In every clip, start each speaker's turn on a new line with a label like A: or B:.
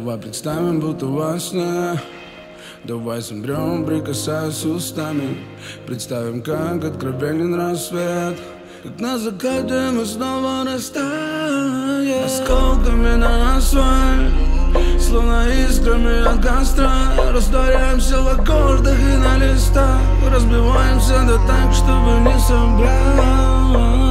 A: Давай представим, будто во сне. Давай замрем, прикасаясь устами. Представим, как откровенен рассвет, как на закате мы снова растаем. Осколками на асфальт, словно искрами от костра. Растворяемся в аккордах и на листах. Разбиваемся да так, чтобы не собрать.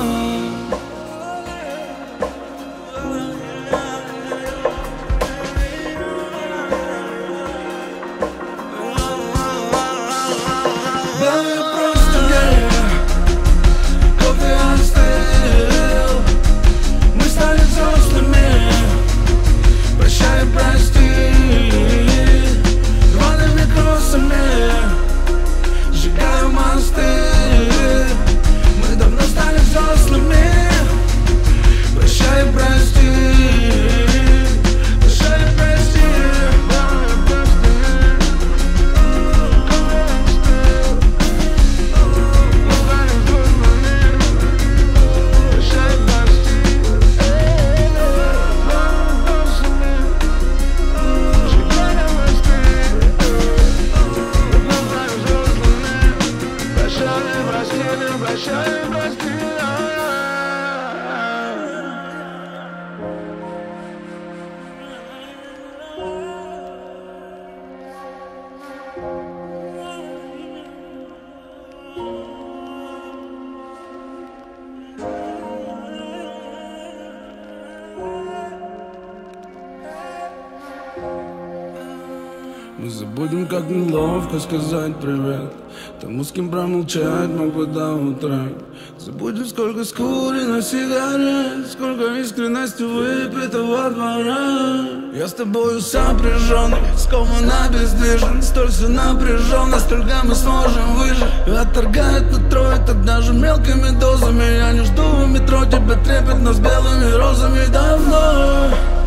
A: Мы забудем, как неловко сказать привет тому, с кем промолчать мог бы до утра. Забудем, сколько скурено сигарет, сколько искренности выпитого двора. Я с тобою сопряженный, скован обездвижен. Столь все напряженно, столько мы сможем выжить. Отторгает нутро, и тогда же мелкими дозами. Я не жду в метро тебя трепетно с белыми розами давно.